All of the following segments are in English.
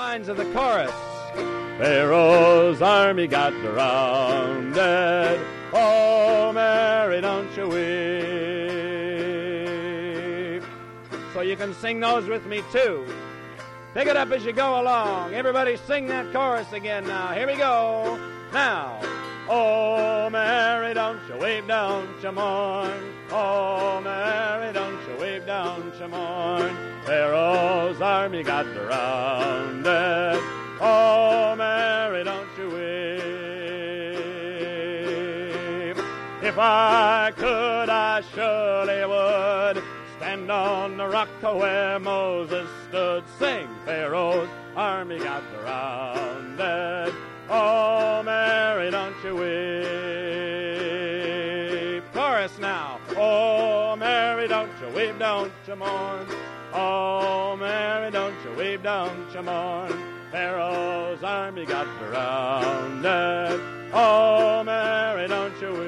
lines of the chorus. Pharaoh's army got surrounded. Oh, Mary, don't you weep. So you can sing those with me too. Pick it up as you go along. Everybody sing that chorus again now. Here we go. Now. Oh, Mary, don't you weep, don't you mourn. Oh, Mary, don't you weep, don't you mourn. Pharaoh's army got surrounded. Oh, Mary, don't you weep. If I could, I surely would stand on the rock where Moses stood. Sing, Pharaoh's army got surrounded. Oh, Mary, don't you weep. Chorus now. Oh, Mary, don't you weep, don't you mourn. Oh, Mary, don't you weep, don't you mourn. Pharaoh's army got surrounded. Oh, Mary, don't you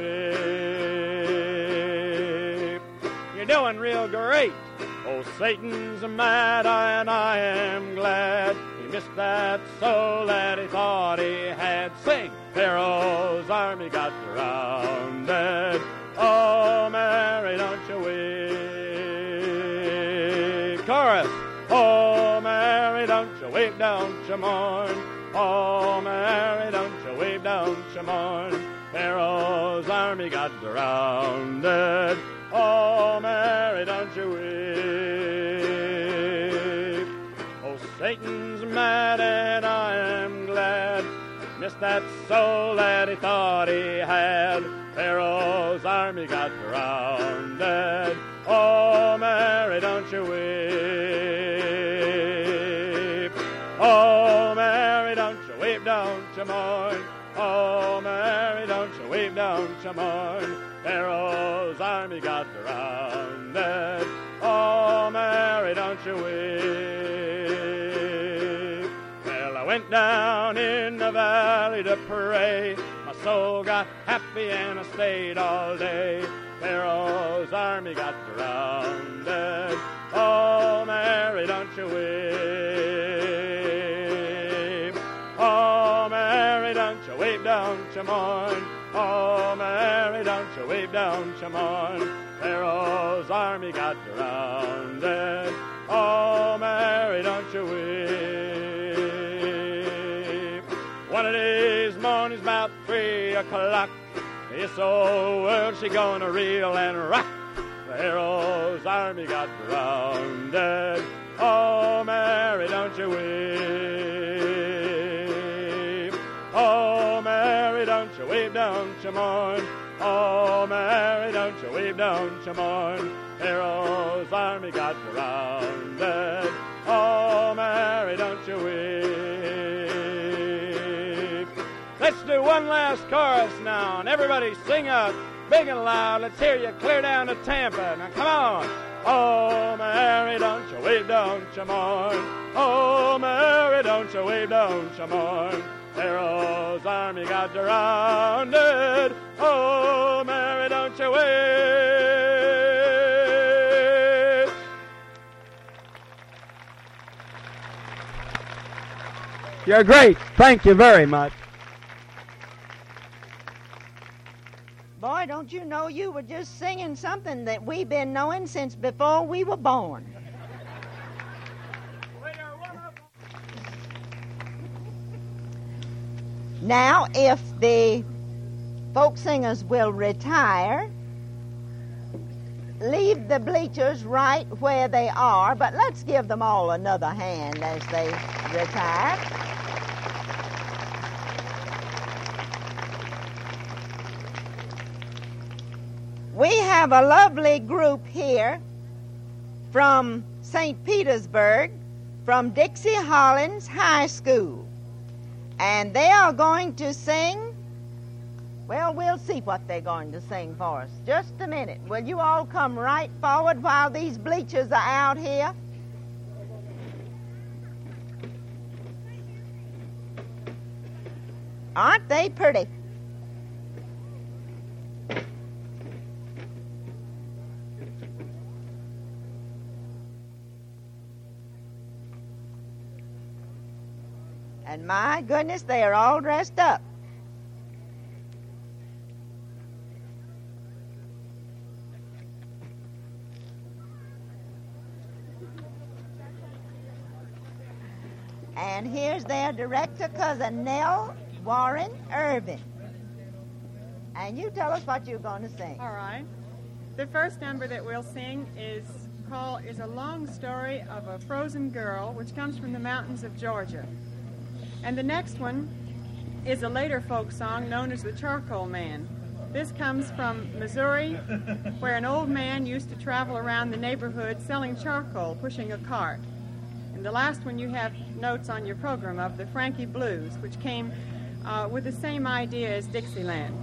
weep. You're doing real great. Oh, Satan's mad and I am glad. He missed that soul that he thought he had. Sing, Pharaoh's army got surrounded. Oh, Mary, don't you weep. Chorus. Oh, Mary, don't you weep, don't you mourn. Oh, Mary, don't you weep, don't you mourn. Pharaoh's army got surrounded. Oh, Mary, don't you weep. Oh, Satan's mad and I am glad. Missed that soul that he thought he had. Pharaoh's army got surrounded. Oh, Mary, don't you weep. Oh, Mary, don't you weep, don't you mourn. Oh, Mary, don't you weep, don't you mourn. Pharaoh's army got surrounded. Oh, Mary, don't you weep. Well, I went down in the valley to pray. My soul got happy and I stayed all day. Pharaoh's army got surrounded. Oh, Mary, don't you weep. Oh, Mary, don't you weep, don't you mourn. Oh, Mary, don't you weep, don't you mourn. Pharaoh's army got surrounded. Oh, Mary, don't you weep. One of these mornings about 3 o'clock, this old world she gonna reel and rock. Pharaoh's army got surrounded. Oh, Mary, don't you weep. Oh, Mary, don't you weep, don't you mourn. Oh, Mary, don't you weep, don't you mourn. Pharaoh's army got surrounded. Oh, Mary, don't you weep. Let's do one last chorus now, and everybody sing up big and loud. Let's hear you clear down to Tampa. Now, come on. Oh, Mary, don't you weep, don't you mourn. Oh, Mary, don't you weep, don't you mourn. Pharaoh's army got surrounded. Oh, Mary, don't you weep. You're great. Thank you very much. Boy, don't you know you were just singing something that we've been knowing since before we were born. Now, if the folk singers will retire, leave the bleachers right where they are, but let's give them all another hand as they retire. We have a lovely group here from St. Petersburg, from Dixie Hollins High School. And they are going to sing, well, we'll see what they're going to sing for us. Just a minute. Will you all come right forward while these bleachers are out here? Aren't they pretty? And my goodness, they are all dressed up. And here's their director, Cousin Nell Warren Irvin. And you tell us what you're going to sing. All right. The first number that we'll sing is a long story of a frozen girl, which comes from the mountains of Georgia. And the next one is a later folk song known as the Charcoal Man. This comes from Missouri, where an old man used to travel around the neighborhood selling charcoal, pushing a cart. And the last one you have notes on your program of the Frankie Blues, which came with the same idea as Dixieland.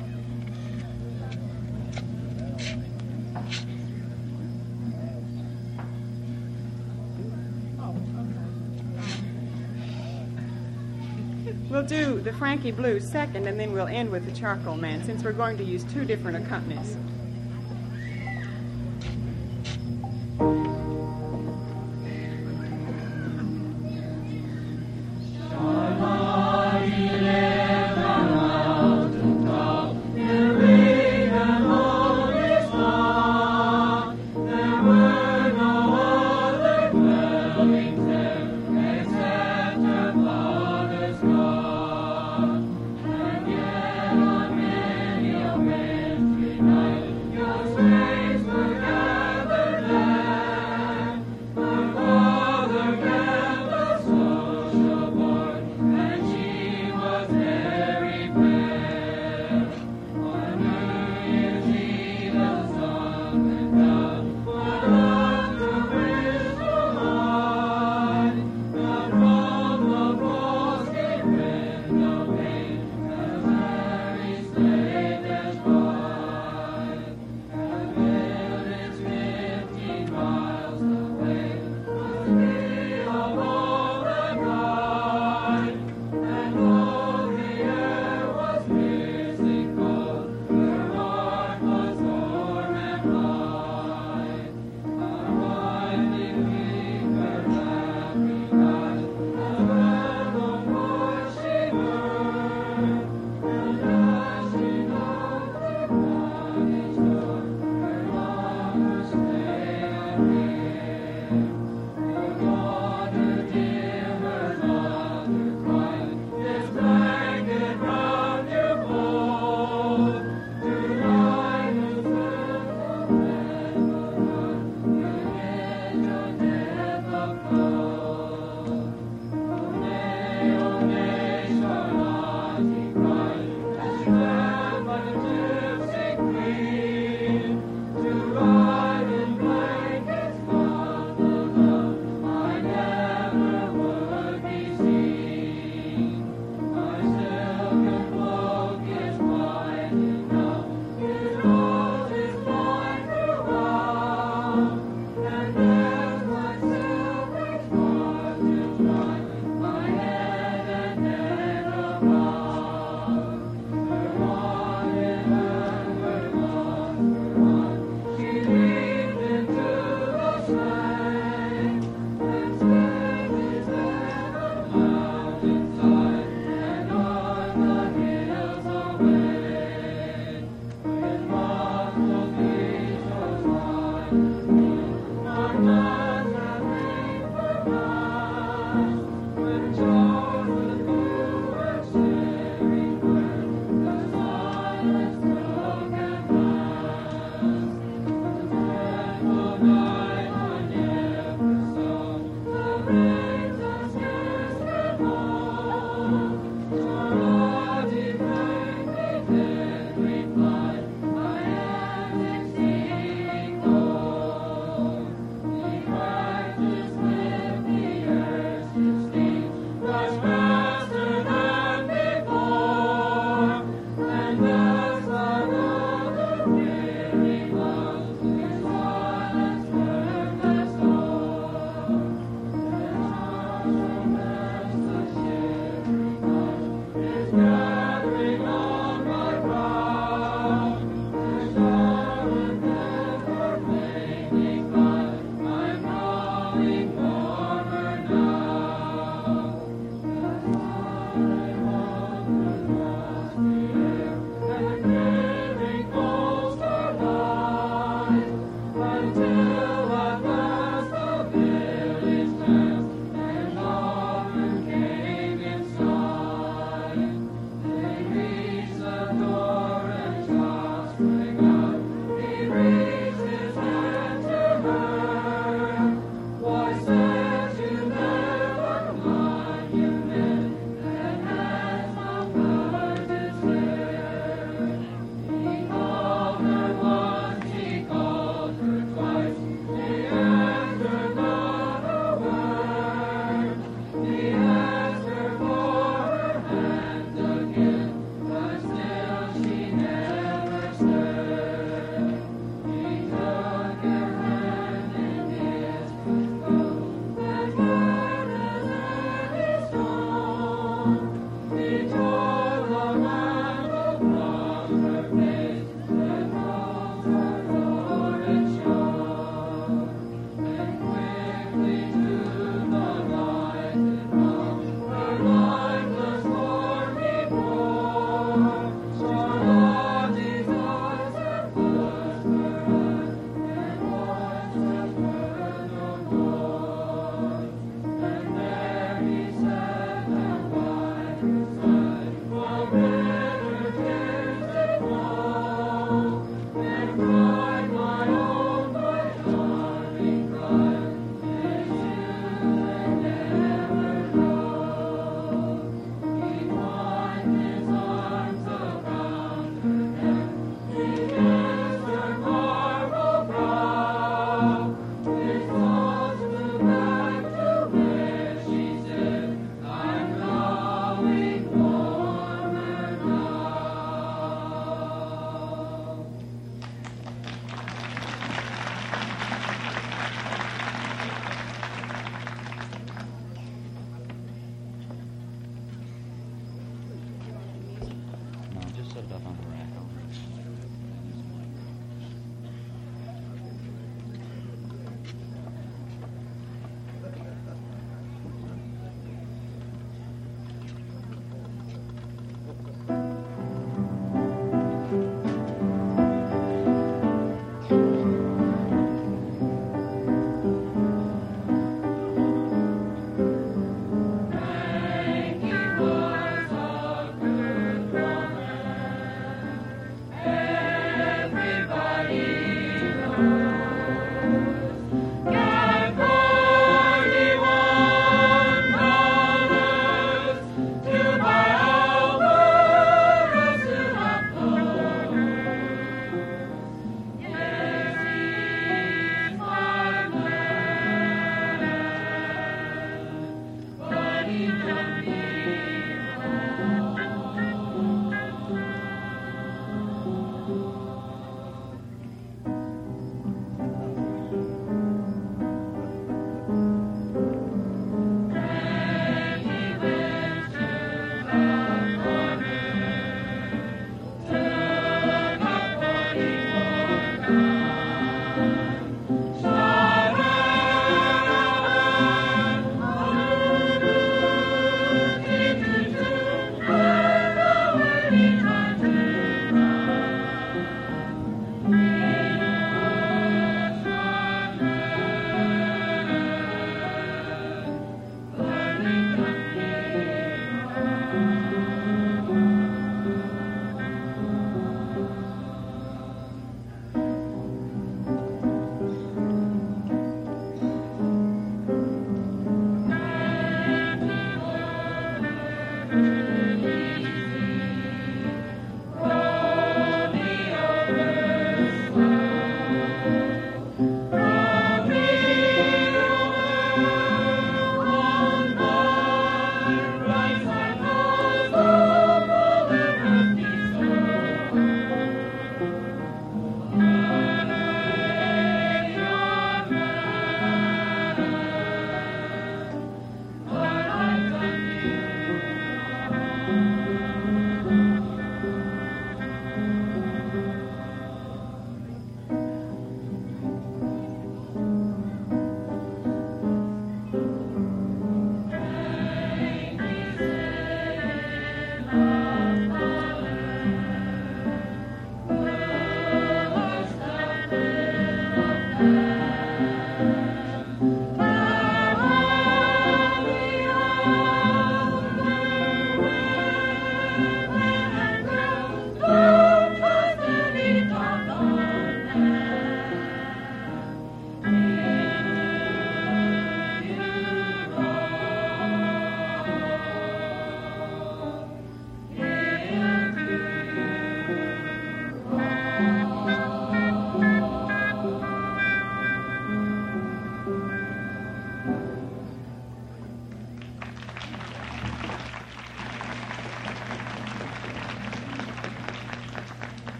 We'll do the Frankie Blues second, and then we'll end with the Charcoal Man, since we're going to use two different accompanists. Night.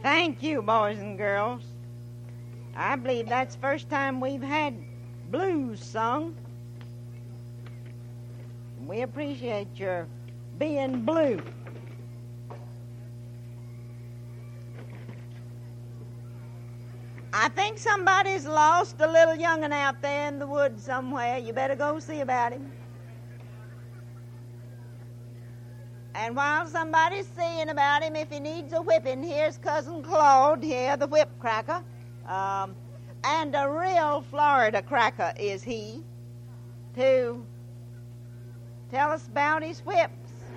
Thank you, boys and girls. I believe that's the first time we've had blues sung. We appreciate your being blue. I think somebody's lost a little young'un out there in the woods somewhere. You better go see about him. And while somebody's seeing about him, if he needs a whipping, here's Cousin Claude here, the whip cracker. And a real Florida cracker is he, to tell us about his whips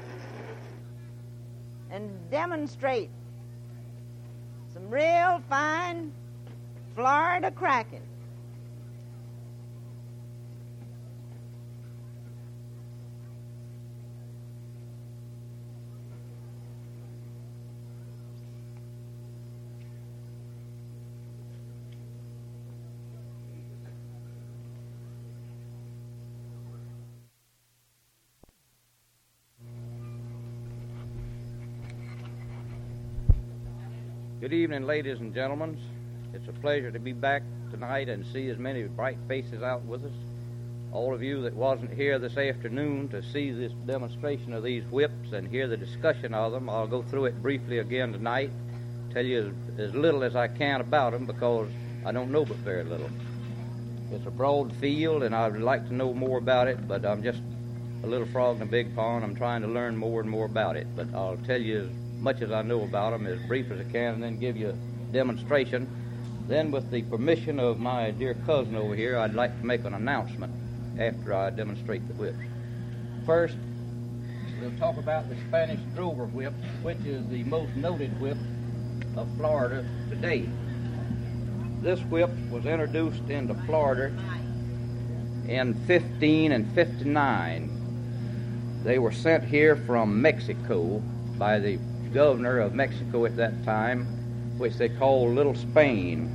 and demonstrate some real fine Florida cracking. Good evening, ladies and gentlemen. It's a pleasure to be back tonight and see as many bright faces out with us. All of you that wasn't here this afternoon to see this demonstration of these whips and hear the discussion of them, I'll go through it briefly again tonight, tell you as little as I can about them because I don't know but very little. It's a broad field and I would like to know more about it, but I'm just a little frog in a big pond. I'm trying to learn more and more about it, but I'll tell you as much as I know about them, as brief as I can, and then give you a demonstration. Then, with the permission of my dear cousin over here, I'd like to make an announcement after I demonstrate the whips. First, we'll talk about the Spanish drover whip, which is the most noted whip of Florida today. This whip was introduced into Florida in 1559. They were sent here from Mexico by the governor of Mexico at that time, which they called Little Spain.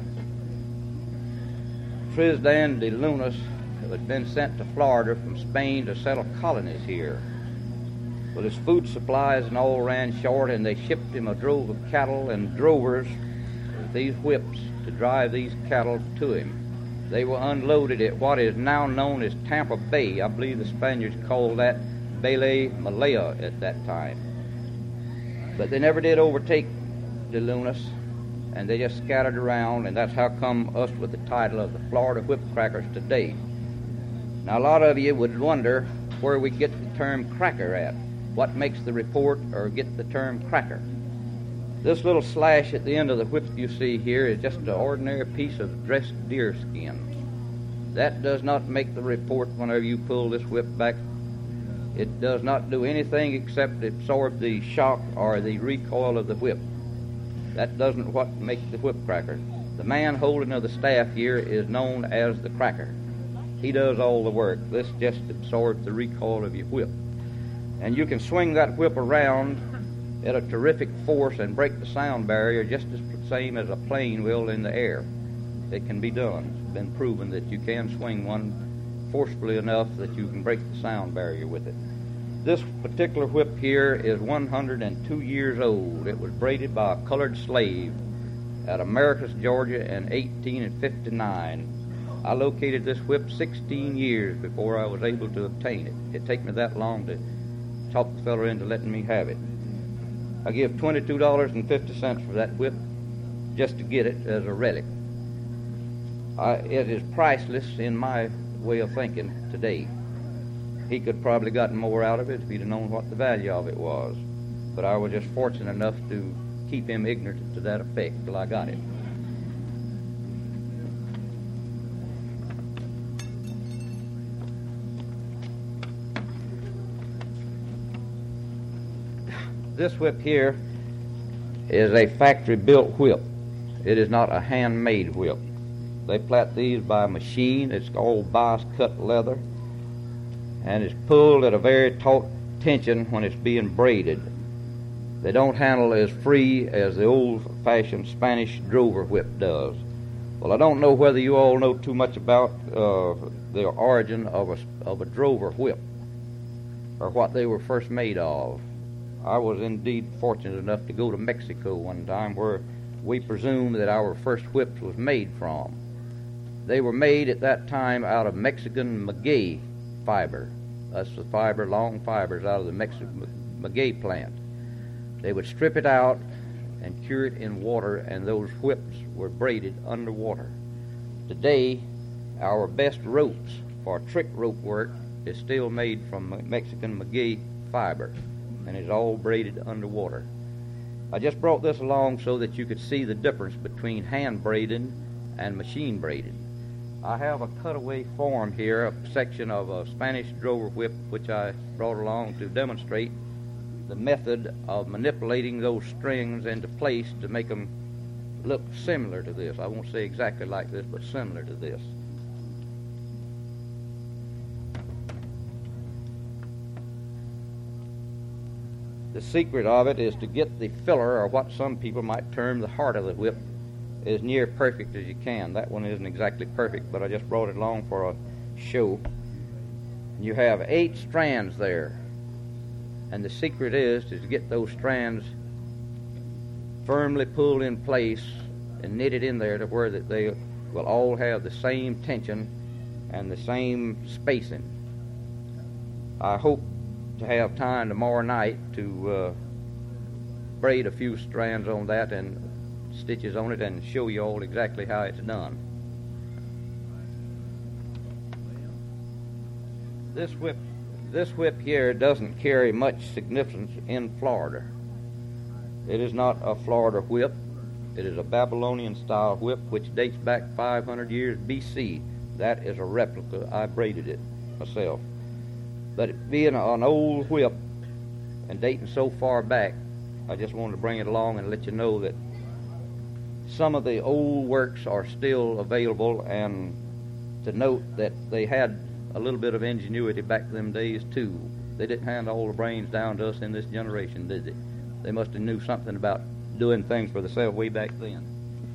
Tristan de Lunas had been sent to Florida from Spain to settle colonies here. Well, his food supplies and all ran short, and they shipped him a drove of cattle and drovers with these whips to drive these cattle to him. They were unloaded at what is now known as Tampa Bay. I believe the Spaniards called that Baile Malaya at that time. But they never did overtake de Lunas, and they just scattered around, and that's how come us with the title of the Florida Whip Crackers today. Now, a lot of you would wonder where we get the term cracker at. What makes the report or get the term cracker? This little slash at the end of the whip you see here is just an ordinary piece of dressed deer skin. That does not make the report whenever you pull this whip back. It does not do anything except absorb the shock or the recoil of the whip. That doesn't what makes the whip cracker. The man holding of the staff here is known as the cracker. He does all the work. This just absorbs the recoil of your whip. And you can swing that whip around at a terrific force and break the sound barrier just the same as a plane will in the air. It can be done. It's been proven that you can swing one forcefully enough that you can break the sound barrier with it. This particular whip here is 102 years old. It was braided by a colored slave at Americus, Georgia in 1859. I located this whip 16 years before I was able to obtain it. It took me that long to talk the fellow into letting me have it. I give $22.50 for that whip just to get it as a relic. It is priceless in my way of thinking today. He could probably gotten more out of it if he'd have known what the value of it was. But I was just fortunate enough to keep him ignorant to that effect till I got it. This whip here is a factory-built whip. It is not a handmade whip. They plait these by machine. It's called bias-cut leather, and it's pulled at a very taut tension when it's being braided. They don't handle as free as the old-fashioned Spanish drover whip does. Well, I don't know whether you all know too much about the origin of a drover whip or what they were first made of. I was indeed fortunate enough to go to Mexico one time where we presume that our first whips was made from. They were made at that time out of Mexican maguey fiber. That's the fiber, long fibers out of the Mexican maguey plant. They would strip it out and cure it in water, and those whips were braided underwater. Today, our best ropes for trick rope work is still made from Mexican maguey fiber, and it's all braided underwater. I just brought this along so that you could see the difference between hand braiding and machine braiding. I have a cutaway form here, a section of a Spanish drover whip, which I brought along to demonstrate the method of manipulating those strings into place to make them look similar to this. I won't say exactly like this, but similar to this. The secret of it is to get the filler, or what some people might term the heart of the whip, as near perfect as you can. That one isn't exactly perfect, but I just brought it along for a show. You have 8 strands there, and the secret is to get those strands firmly pulled in place and knitted in there to where that they will all have the same tension and the same spacing. I hope to have time tomorrow night to braid a few strands on that and stitches on it and show you all exactly how it's done. This whip here doesn't carry much significance in Florida. It is not a Florida whip. It is a Babylonian style whip which dates back 500 years BC. That is a replica. I braided it myself. But it being an old whip and dating so far back, I just wanted to bring it along and let you know that some of the old works are still available, and to note that they had a little bit of ingenuity back in them days too. They didn't hand all the brains down to us in this generation, did they? They must have knew something about doing things for themselves way back then.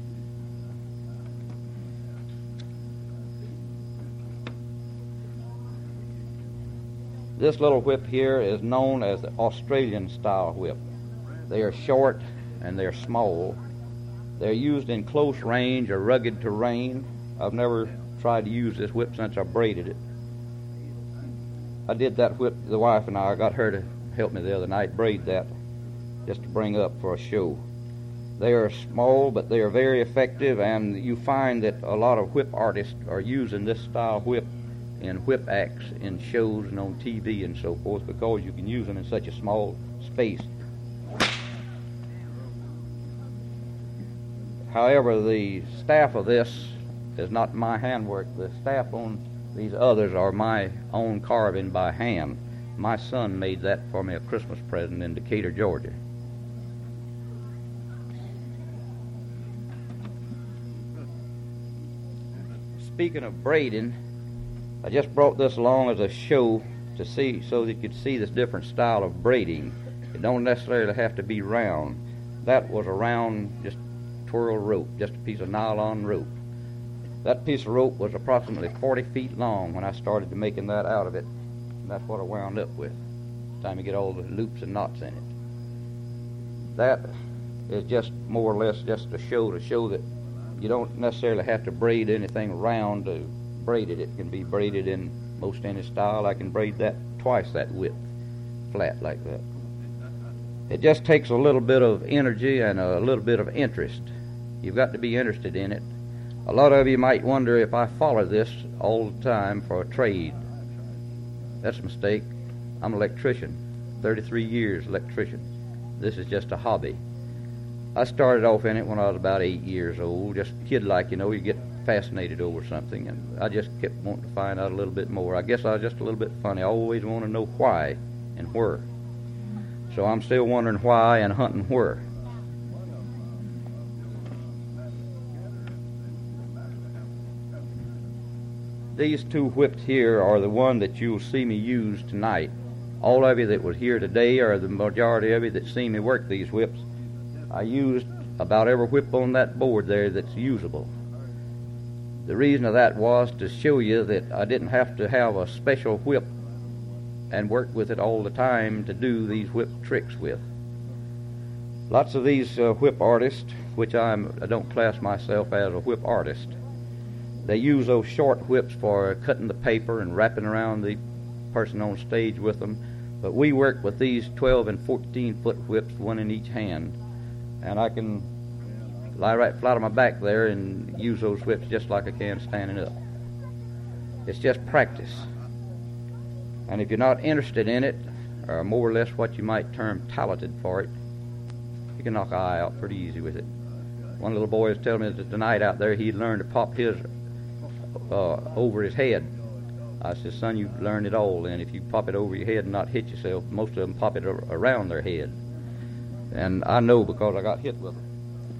This little whip here is known as the Australian style whip. They are short and they're small. They're used in close range or rugged terrain. I've never tried to use this whip since I braided it. I did that whip, the wife and I got her to help me the other night braid that just to bring up for a show. They are small, but they are very effective, and you find that a lot of whip artists are using this style whip in whip acts in shows and on TV and so forth, because you can use them in such a small space. However, the staff of this is not my handwork. The staff on these others are my own carving by hand. My son made that for me a Christmas present in Decatur, Georgia. Speaking of braiding, I just brought this along as a show to see, so that you could see this different style of braiding. It don't necessarily have to be round. That was a round, just twirl rope, just a piece of nylon rope. That piece of rope was approximately 40 feet long when I started making that out of it. And that's what I wound up with, by the time you get all the loops and knots in it. That is just more or less just a show to show that you don't necessarily have to braid anything round to braid it. It can be braided in most any style. I can braid that twice that width, flat like that. It just takes a little bit of energy and a little bit of interest. You've got to be interested in it. A lot of you might wonder if I follow this all the time for a trade. That's a mistake. I'm an electrician, 33 years electrician. This is just a hobby. I started off in it when I was about 8 years old, just kid-like, you know, you get fascinated over something, and I just kept wanting to find out a little bit more. I guess I was just a little bit funny. I always want to know why and where. So I'm still wondering why and hunting where. These two whips here are the one that you'll see me use tonight. All of you that was here today, or the majority of you that see me work these whips, I used about every whip on that board there that's usable. The reason of that was to show you that I didn't have to have a special whip and work with it all the time to do these whip tricks with. Lots of these whip artists which I don't class myself as a whip artist. They use those short whips for cutting the paper and wrapping around the person on stage with them. But we work with these 12 and 14-foot whips, one in each hand. And I can lie right flat on my back there and use those whips just like I can standing up. It's just practice. And if you're not interested in it, or more or less what you might term talented for it, you can knock an eye out pretty easy with it. One little boy was telling me that tonight out there he'd learned to pop his over his head. I said, son, you've learned it all, and if you pop it over your head and not hit yourself, most of them pop it around their head. And I know because I got hit with it.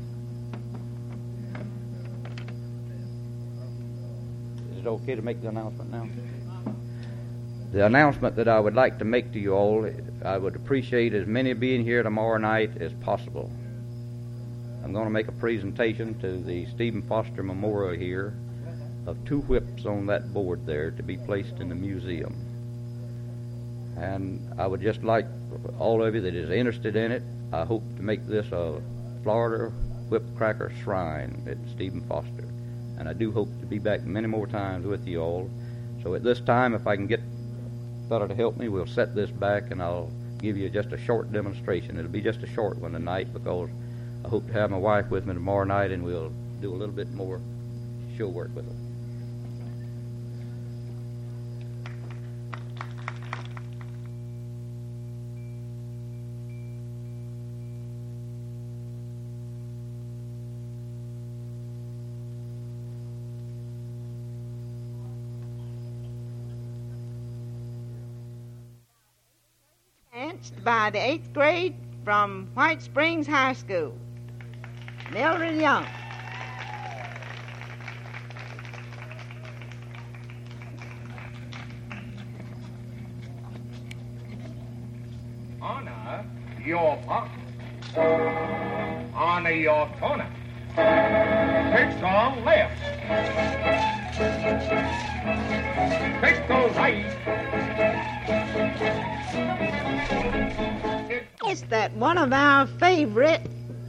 Is it okay to make the announcement now? The announcement that I would like to make to you all, I would appreciate as many being here tomorrow night as possible. I'm going to make a presentation to the Stephen Foster Memorial here of 2 whips on that board there to be placed in the museum. And I would just like all of you that is interested in it, I hope to make this a Florida Whip Cracker Shrine at Stephen Foster. And I do hope to be back many more times with you all. So at this time, if I can get a fellow to help me, we'll set this back and I'll give you just a short demonstration. It'll be just a short one tonight because I hope to have my wife with me tomorrow night and we'll do a little bit more show work with her. Danced by the 8th grade from White Springs High School. Mildred Young. Honor your partner. Honor your corner. Pitch on left. Pitch goes right. It's that one of our favorite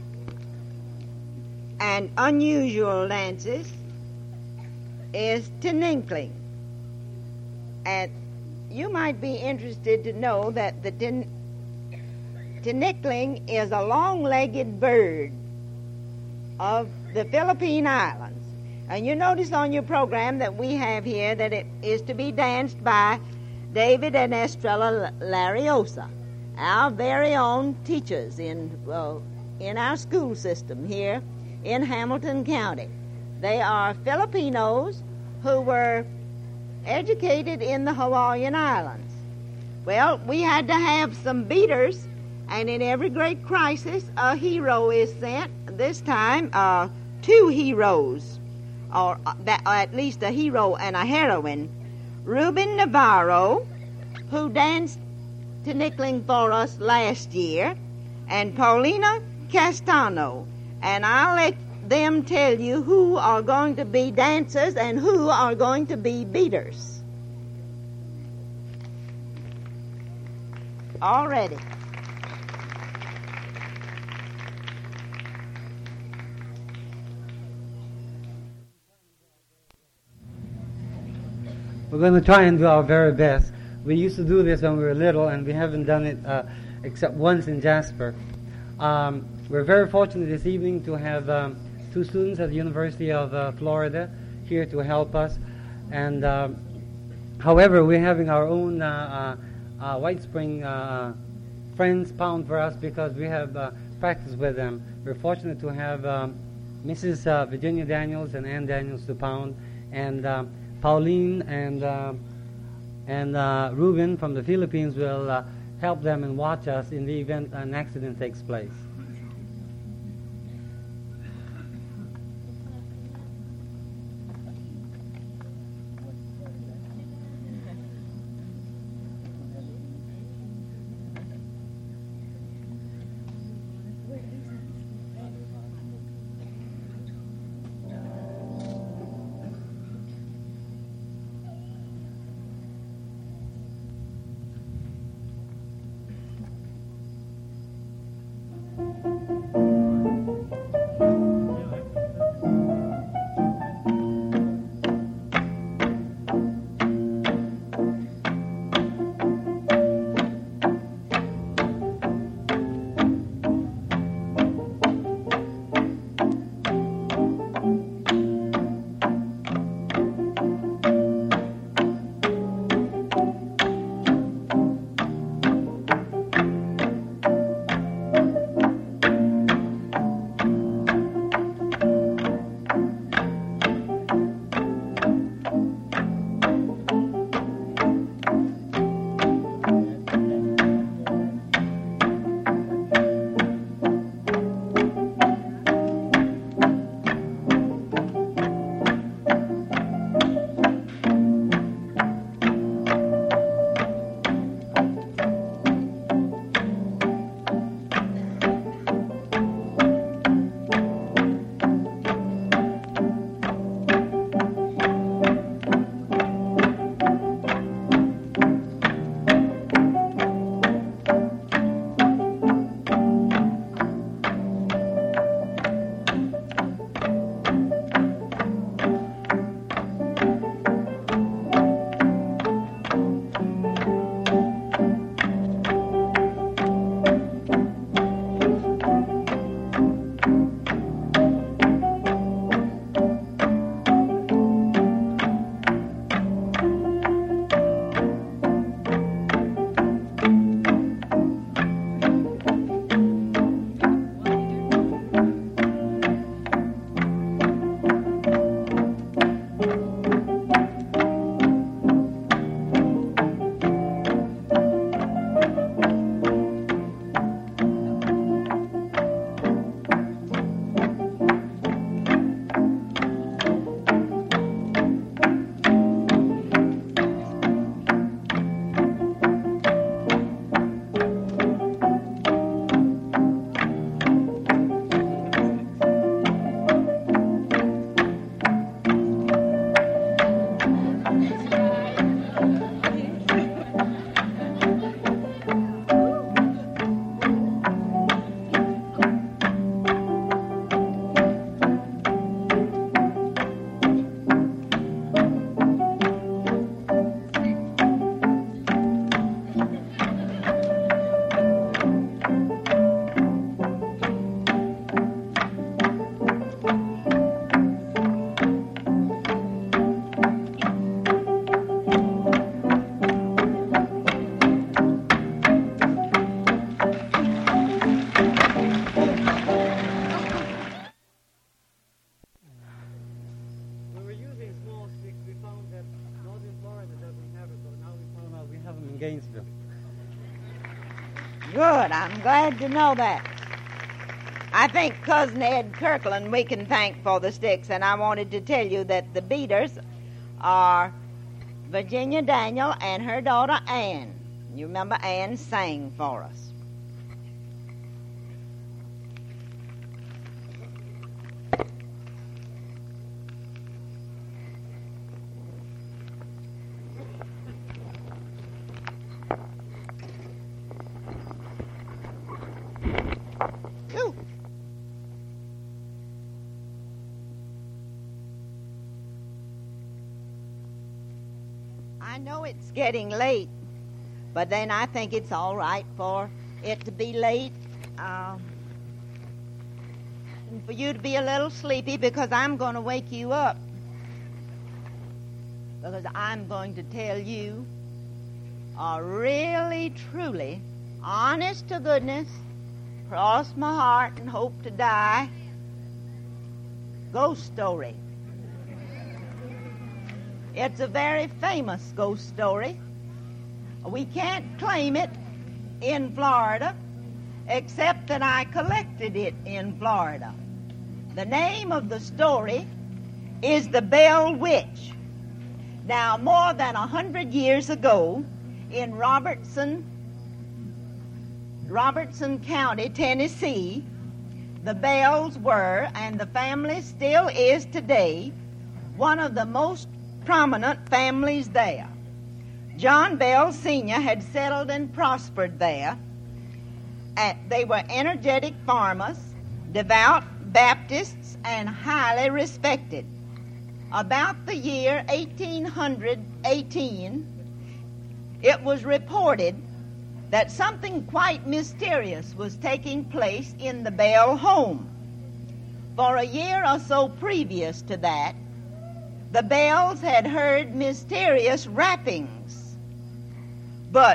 and unusual dances is Tinikling. And you might be interested to know that the Tinikling is a long-legged bird of the Philippine Islands. And you notice on your program that we have here that it is to be danced by David and Estrella Lariosa, our very own teachers in our school system here in Hamilton County. They are Filipinos who were educated in the Hawaiian Islands. Well, we had to have some beaters, and in every great crisis, a hero is sent. This time, 2 heroes, or at least a hero and a heroine. Ruben Navarro, who danced Tinikling for us last year, and Paulina Castano. And I'll let them tell you who are going to be dancers and who are going to be beaters. All ready. We're going to try and do our very best. We used to do this when we were little, and we haven't done it except once in Jasper. We're very fortunate this evening to have 2 students at the University of Florida here to help us. And however, we're having our own White Spring friends pound for us because we have practiced with them. We're fortunate to have Mrs. Virginia Daniels and Ann Daniels to pound, and Pauline and Ruben from the Philippines will help them and watch us in the event an accident takes place. good. I'm glad to know that. I think Cousin Ed Kirkland we can thank for the sticks, and I wanted to tell you that the beaters are Virginia Daniel and her daughter Ann. You remember Ann sang for us. I know it's getting late, but then I think it's all right for it to be late and for you to be a little sleepy, because I'm going to wake you up, because I'm going to tell you a really, truly, honest to goodness, cross my heart and hope to die ghost story. It's a very famous ghost story. We can't claim it in Florida, except that I collected it in Florida. The name of the story is The Bell Witch. Now, more than 100 years ago, in Robertson County, Tennessee, the Bells were, and the family still is today, one of the most prominent families there. John Bell Sr. had settled and prospered there. They were energetic farmers, devout Baptists, and highly respected. About the year 1818, it was reported that something quite mysterious was taking place in the Bell home. For a year or so previous to that, the Bells had heard mysterious rappings, but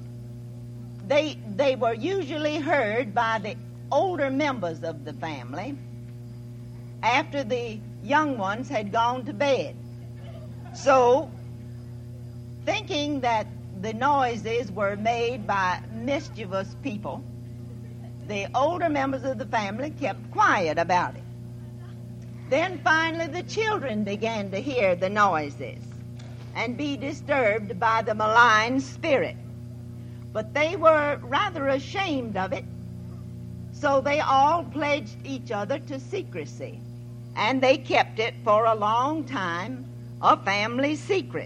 they were usually heard by the older members of the family after the young ones had gone to bed. So, thinking that the noises were made by mischievous people, the older members of the family kept quiet about it. Then finally the children began to hear the noises and be disturbed by the malign spirit. But they were rather ashamed of it, so they all pledged each other to secrecy, and they kept it for a long time a family secret.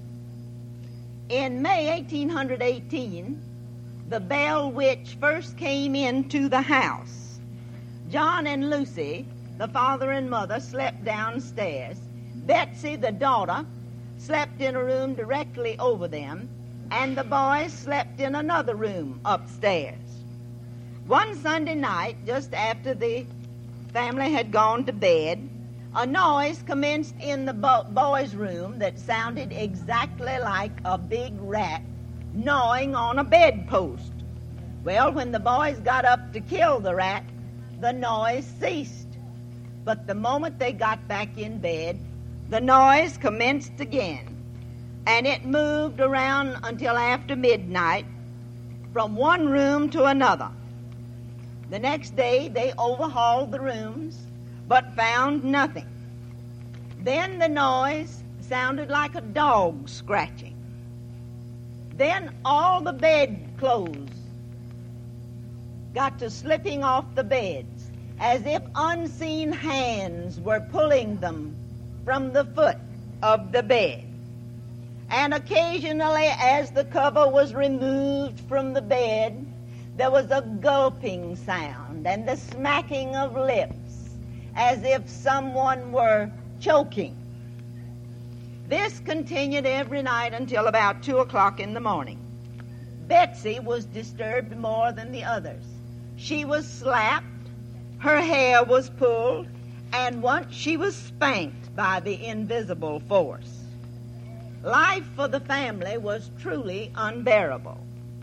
In May 1818, the Bell Witch first came into the house. John and Lucy, the father and mother, slept downstairs. Betsy, the daughter, slept in a room directly over them, and the boys slept in another room upstairs. One Sunday night, just after the family had gone to bed, a noise commenced in the boys' room that sounded exactly like a big rat gnawing on a bedpost. Well, when the boys got up to kill the rat, the noise ceased. But the moment they got back in bed, the noise commenced again, and it moved around until after midnight from one room to another. The next day, they overhauled the rooms, but found nothing. Then the noise sounded like a dog scratching. Then all the bedclothes got to slipping off the beds, as if unseen hands were pulling them from the foot of the bed. And occasionally, as the cover was removed from the bed, there was a gulping sound and the smacking of lips, as if someone were choking. This continued every night until about 2 o'clock in the morning. Betsy was disturbed more than the others. She was slapped, her hair was pulled, and once she was spanked by the invisible force. Life for the family was truly unbearable.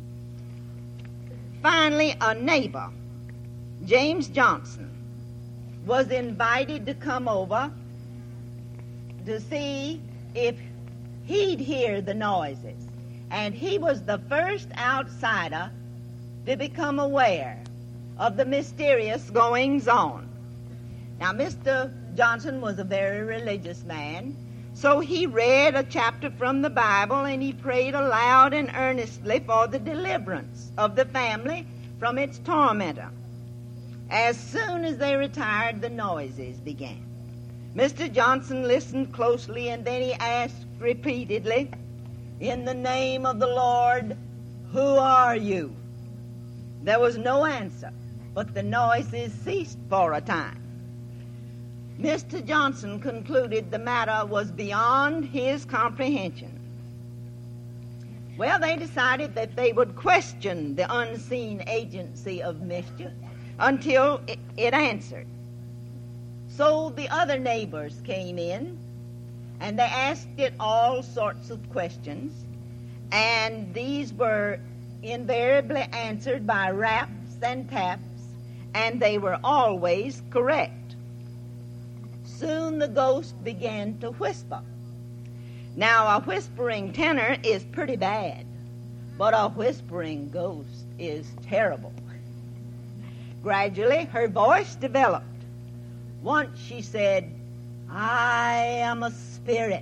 Finally, a neighbor, James Johnson, was invited to come over to see if he'd hear the noises. And he was the first outsider to become aware of the mysterious goings-on. Now, Mr. Johnson was a very religious man, so he read a chapter from the Bible and he prayed aloud and earnestly for the deliverance of the family from its tormentor. As soon as they retired, the noises began. Mr. Johnson listened closely, and then he asked repeatedly, "In the name of the Lord, who are you?" There was no answer, but the noises ceased for a time. Mr. Johnson concluded the matter was beyond his comprehension. Well, they decided that they would question the unseen agency of mischief until it answered. So the other neighbors came in, and they asked it all sorts of questions, and these were invariably answered by raps and taps, and they were always correct. Soon the ghost began to whisper. Now, a whispering tenor is pretty bad, but a whispering ghost is terrible. Gradually, her voice developed. Once she said, "I am a spirit.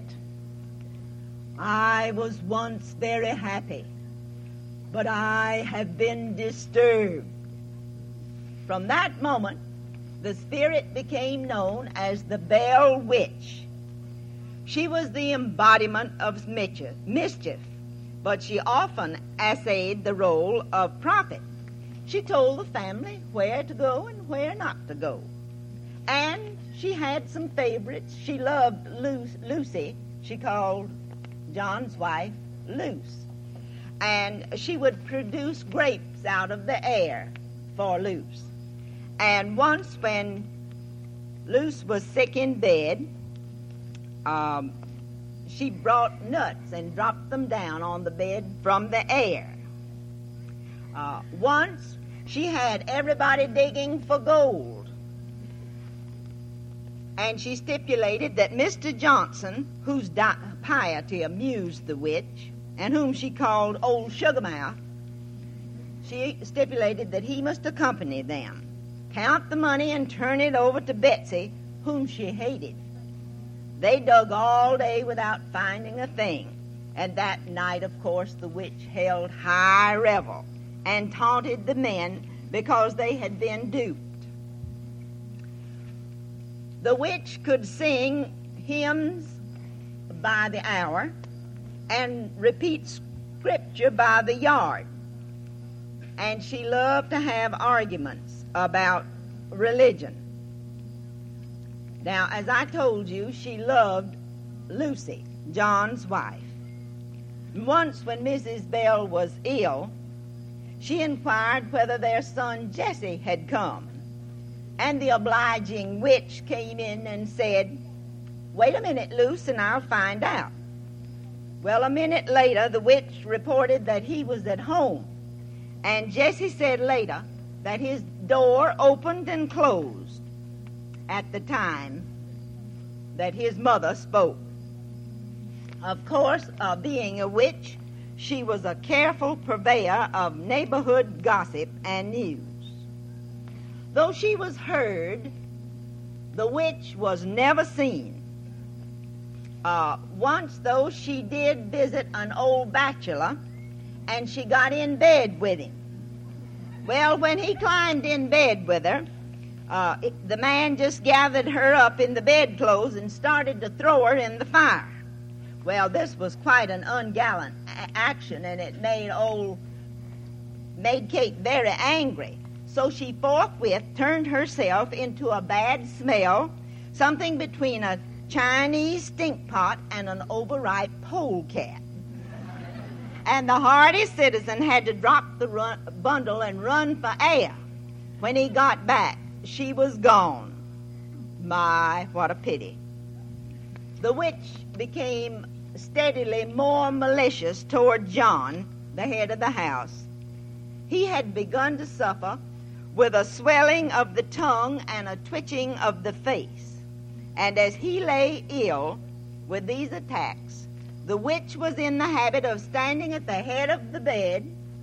I was once very happy, but I have been disturbed." From that moment, the spirit became known as the Bell Witch. She was the embodiment of mischief, but she often essayed the role of prophet. She told the family where to go and where not to go. And she had some favorites. She loved Lucy. She called John's wife Luce. And she would produce grapes out of the air for Luce. And once when Luce was sick in bed, she brought nuts and dropped them down on the bed from the air. Once she had everybody digging for gold. And she stipulated that Mr. Johnson, whose piety amused the witch, and whom she called Old Sugarmouth, she stipulated that he must accompany them, count the money, and turn it over to Betsy, whom she hated. They dug all day without finding a thing, and that night, of course, the witch held high revel and taunted the men because they had been duped. The witch could sing hymns by the hour and repeat scripture by the yard. And she loved to have arguments about religion. Now, as I told you, she loved Lucy, John's wife. Once when Mrs. Bell was ill, she inquired whether their son Jesse had come. And the obliging witch came in and said, "Wait a minute, Luce, and I'll find out." Well, a minute later, the witch reported that he was at home. And Jesse said later that his door opened and closed at the time that his mother spoke. Of course, being a witch, she was a careful purveyor of neighborhood gossip and news. Though she was heard, the witch was never seen. Once, though, she did visit an old bachelor, and she got in bed with him. Well, when he climbed in bed with her, the man just gathered her up in the bedclothes and started to throw her in the fire. Well, this was quite an ungallant action, and it made old Maid Kate very angry. So she forthwith turned herself into a bad smell, something between a Chinese stink pot and an overripe polecat. And the hardy citizen had to drop the bundle and run for air. When he got back, she was gone. My, what a pity. The witch became steadily more malicious toward John, the head of the house. He had begun to suffer with a swelling of the tongue and a twitching of the face. And as he lay ill with these attacks, the witch was in the habit of standing at the head of the bed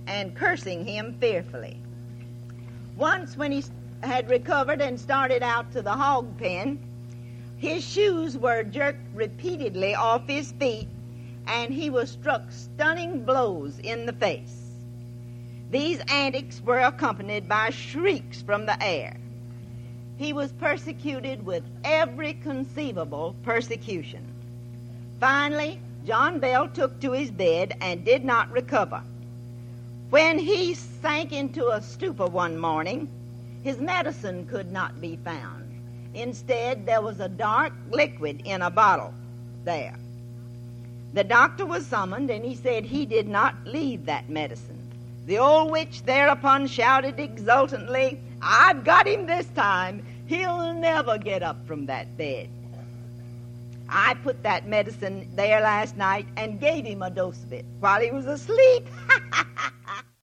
and cursing him fearfully. Once when he had recovered and started out to the hog pen, his shoes were jerked repeatedly off his feet, and he was struck stunning blows in the face. These antics were accompanied by shrieks from the air. He was persecuted with every conceivable persecution. Finally, John Bell took to his bed and did not recover. When he sank into a stupor one morning, his medicine could not be found. Instead, there was a dark liquid in a bottle there. The doctor was summoned, and he said he did not leave that medicine. The old witch thereupon shouted exultantly, "I've got him this time. He'll never get up from that bed." I put that medicine there last night and gave him a dose of it while he was asleep.